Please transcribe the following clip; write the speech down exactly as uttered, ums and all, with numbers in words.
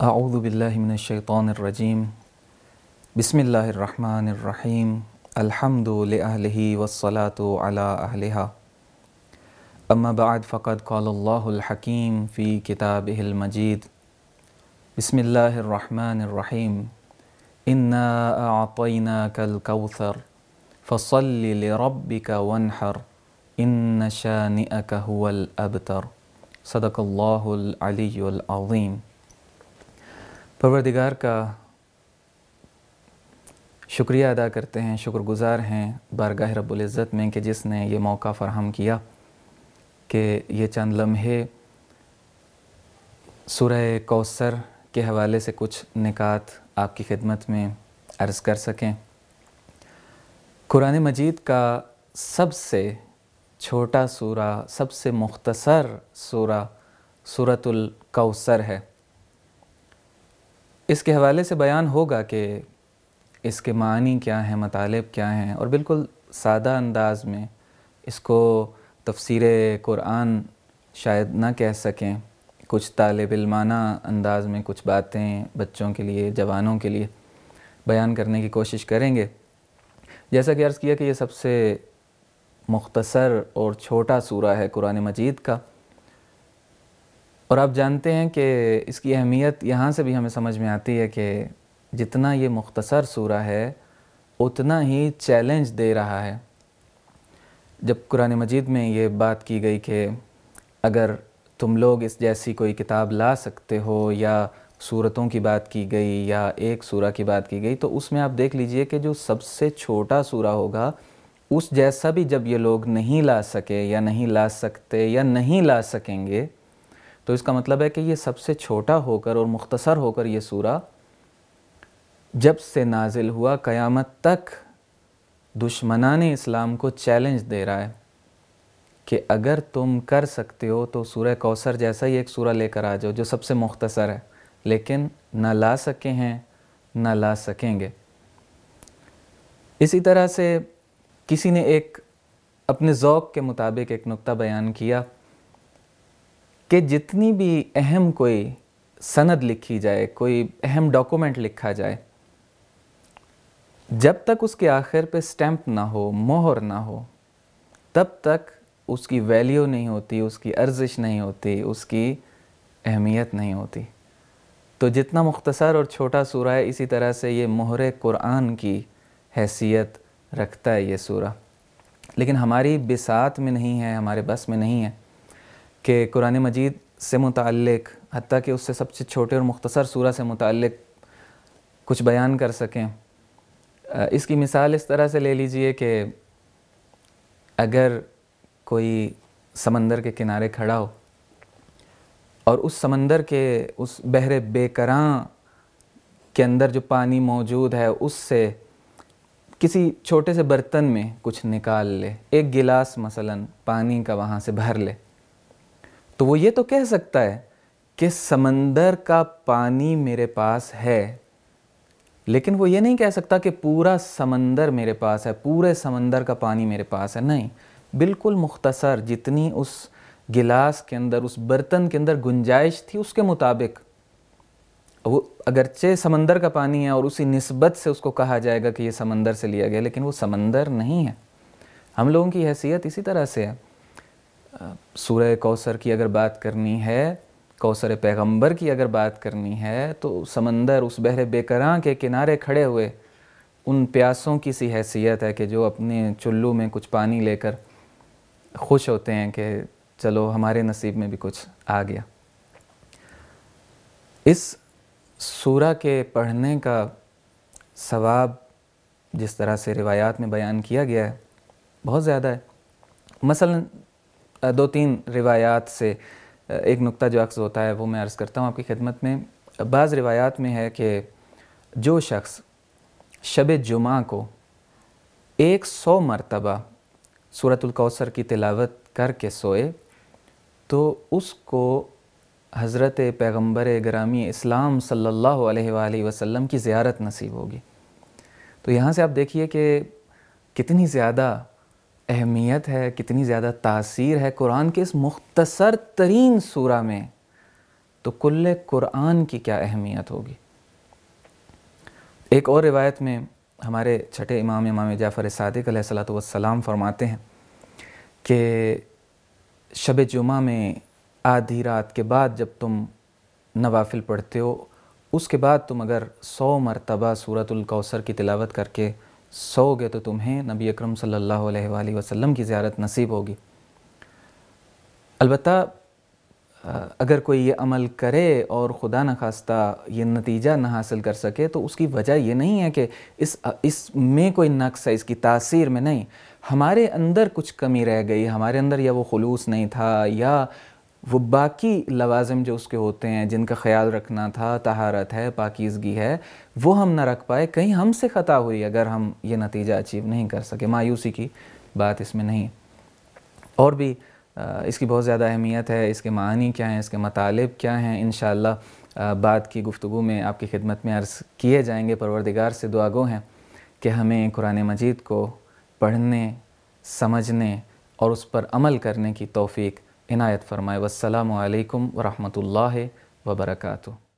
اعوذ باللہ من الشیطان الرجیم بسم اللہ الرحمن الرحیم الحمد لأہلہ والصلاة علی اہلہا اما بعد فقد قال اللہ الحکیم فی کتابہ المجید بسم اللہ الرحمن الرحیم انا اعطیناک الکوثر فصل لربک وانحر ان شانئک هو الابتر صدق اللہ العلی العظیم۔ پروردگار کا شکریہ ادا کرتے ہیں، شکر گزار ہیں بارگاہ رب العزت میں کہ جس نے یہ موقع فراہم کیا کہ یہ چند لمحے سورہ کوثر کے حوالے سے کچھ نکات آپ کی خدمت میں عرض کر سکیں۔ قرآن مجید کا سب سے چھوٹا سورہ، سب سے مختصر سورہ سورۃ الکوثر ہے۔ اس کے حوالے سے بیان ہوگا کہ اس کے معنی کیا ہیں، مطالب کیا ہیں، اور بالکل سادہ انداز میں اس کو تفسیر قرآن شاید نہ کہہ سکیں، کچھ طالب علمانہ انداز میں کچھ باتیں بچوں کے لیے، جوانوں کے لیے بیان کرنے کی کوشش کریں گے۔ جیسا کہ عرض کیا کہ یہ سب سے مختصر اور چھوٹا سورہ ہے قرآن مجید کا، اور آپ جانتے ہیں کہ اس کی اہمیت یہاں سے بھی ہمیں سمجھ میں آتی ہے کہ جتنا یہ مختصر سورہ ہے اتنا ہی چیلنج دے رہا ہے۔ جب قرآن مجید میں یہ بات کی گئی کہ اگر تم لوگ اس جیسی کوئی کتاب لا سکتے ہو، یا سورتوں کی بات کی گئی یا ایک سورہ کی بات کی گئی، تو اس میں آپ دیکھ لیجئے کہ جو سب سے چھوٹا سورہ ہوگا اس جیسا بھی جب یہ لوگ نہیں لا سکے یا نہیں لا سکتے یا نہیں لا سکیں گے، تو اس کا مطلب ہے کہ یہ سب سے چھوٹا ہو کر اور مختصر ہو کر یہ سورہ جب سے نازل ہوا قیامت تک دشمنان اسلام کو چیلنج دے رہا ہے کہ اگر تم کر سکتے ہو تو سورہ کوثر جیسا ہی ایک سورہ لے کر آ جاؤ جو سب سے مختصر ہے، لیکن نہ لا سکے ہیں نہ لا سکیں گے۔ اسی طرح سے کسی نے ایک اپنے ذوق کے مطابق ایک نقطہ بیان کیا کہ جتنی بھی اہم کوئی سند لکھی جائے، کوئی اہم ڈاکومنٹ لکھا جائے، جب تک اس کے آخر پہ سٹیمپ نہ ہو، مہر نہ ہو، تب تک اس کی ویلیو نہیں ہوتی، اس کی ارزش نہیں ہوتی، اس کی اہمیت نہیں ہوتی۔ تو جتنا مختصر اور چھوٹا سورہ ہے، اسی طرح سے یہ مہر قرآن کی حیثیت رکھتا ہے یہ سورہ۔ لیکن ہماری بساط میں نہیں ہے، ہمارے بس میں نہیں ہے کہ قرآن مجید سے متعلق، حتیٰ کہ اس سے سب سے چھوٹے اور مختصر سورہ سے متعلق کچھ بیان کر سکیں۔ اس کی مثال اس طرح سے لے لیجئے کہ اگر کوئی سمندر کے کنارے کھڑا ہو اور اس سمندر کے اس بحر بے کراں کے اندر جو پانی موجود ہے اس سے کسی چھوٹے سے برتن میں کچھ نکال لے، ایک گلاس مثلاً پانی کا وہاں سے بھر لے، تو وہ یہ تو کہہ سکتا ہے کہ سمندر کا پانی میرے پاس ہے، لیکن وہ یہ نہیں کہہ سکتا کہ پورا سمندر میرے پاس ہے، پورے سمندر کا پانی میرے پاس ہے۔ نہیں، بالکل مختصر جتنی اس گلاس کے اندر، اس برتن کے اندر گنجائش تھی اس کے مطابق، وہ اگرچہ سمندر کا پانی ہے اور اسی نسبت سے اس کو کہا جائے گا کہ یہ سمندر سے لیا گیا، لیکن وہ سمندر نہیں ہے۔ ہم لوگوں کی حیثیت اسی طرح سے ہے۔ سورہ کوثر کی اگر بات کرنی ہے، کوثر پیغمبر کی اگر بات کرنی ہے، تو سمندر اس بحر بے کراں کے کنارے کھڑے ہوئے ان پیاسوں کی سی حیثیت ہے کہ جو اپنے چلو میں کچھ پانی لے کر خوش ہوتے ہیں کہ چلو ہمارے نصیب میں بھی کچھ آ گیا۔ اس سورہ کے پڑھنے کا ثواب جس طرح سے روایات میں بیان کیا گیا ہے بہت زیادہ ہے۔ مثلاً دو تین روایات سے ایک نقطہ جو اخذ ہوتا ہے وہ میں عرض کرتا ہوں آپ کی خدمت میں۔ بعض روایات میں ہے کہ جو شخص شب جمعہ کو ایک سو مرتبہ سورۃ الکوثر کی تلاوت کر کے سوئے تو اس کو حضرت پیغمبر گرامی اسلام صلی اللہ علیہ وآلہ وسلم کی زیارت نصیب ہوگی۔ تو یہاں سے آپ دیکھیے کہ کتنی زیادہ اہمیت ہے، کتنی زیادہ تاثیر ہے قرآن کے اس مختصر ترین سورہ میں تو کل قرآن کی کیا اہمیت ہوگی۔ ایک اور روایت میں ہمارے چھٹے امام امام جعفر صادق علیہ الصلوۃ والسلام فرماتے ہیں کہ شب جمعہ میں آدھی رات کے بعد جب تم نوافل پڑھتے ہو، اس کے بعد تم اگر سو مرتبہ سورۃ الکوثر کی تلاوت کر کے سو گے تو تمہیں نبی اکرم صلی اللہ علیہ وآلہ وسلم کی زیارت نصیب ہوگی۔ البتہ اگر کوئی یہ عمل کرے اور خدا نخواستہ یہ نتیجہ نہ حاصل کر سکے تو اس کی وجہ یہ نہیں ہے کہ اس اس میں کوئی نقص ہے، اس کی تاثیر میں نہیں، ہمارے اندر کچھ کمی رہ گئی، ہمارے اندر یا وہ خلوص نہیں تھا یا وہ باقی لوازم جو اس کے ہوتے ہیں جن کا خیال رکھنا تھا، طہارت ہے، پاکیزگی ہے، وہ ہم نہ رکھ پائے، کہیں ہم سے خطا ہوئی اگر ہم یہ نتیجہ اچیو نہیں کر سکے۔ مایوسی کی بات اس میں نہیں۔ اور بھی اس کی بہت زیادہ اہمیت ہے، اس کے معنی کیا ہیں، اس کے مطالب کیا ہیں، انشاءاللہ بعد کی گفتگو میں آپ کی خدمت میں عرض کیے جائیں گے۔ پروردگار سے دعا گو ہیں کہ ہمیں قرآن مجید کو پڑھنے، سمجھنے اور اس پر عمل کرنے کی توفیق عنایت فرمائے۔ والسلام علیکم ورحمۃ اللہ وبرکاتہ۔